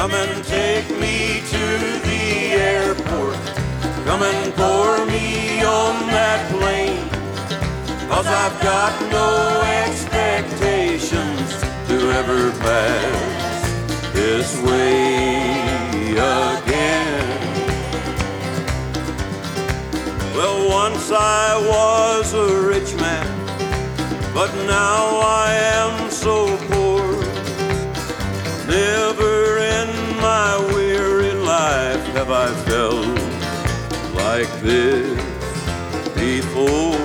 Come and take me to the airport. Come and pour me on that plane. 'Cause I've got no expectations to ever pass this way again. Well, once I was a rich man, but now I am so poor. Never in my weary life have I felt like this before.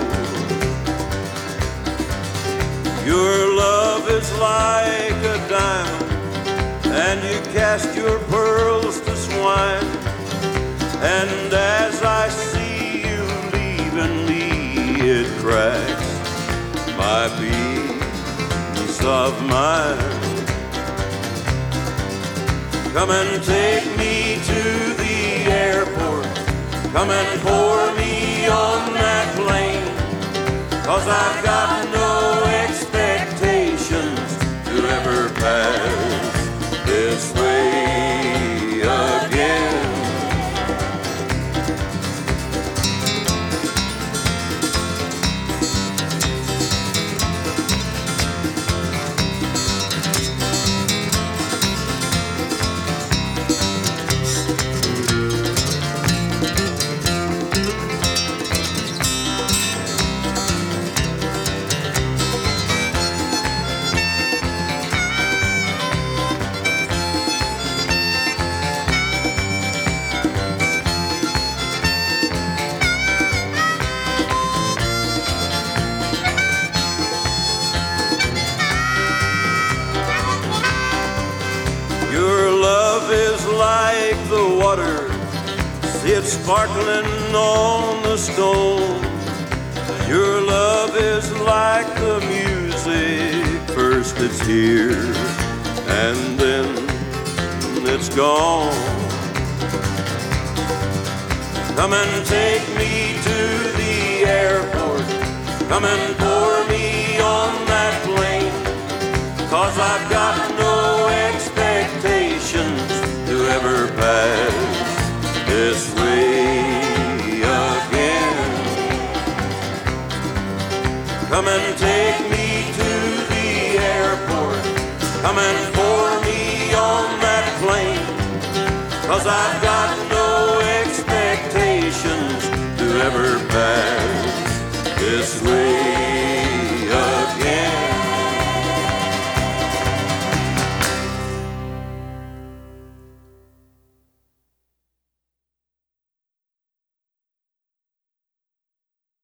Your love is like a diamond, and you cast your pearls to swine. And as I see you leaving me, it cracks my peace of mind. Come and take me to the airport. Come and pour me on that plane. 'Cause I've got no expectations to ever pass this way again. Like the water, see it sparkling on the stone. Your love is like the music, first it's here and then it's gone. Come and take me to the airport. Come and pour me on that plane. 'Cause I've got no expectations to ever pass this way again. Come and take me to the airport. Come and pour me on that plane. 'Cause I've got no expectations to ever pass this way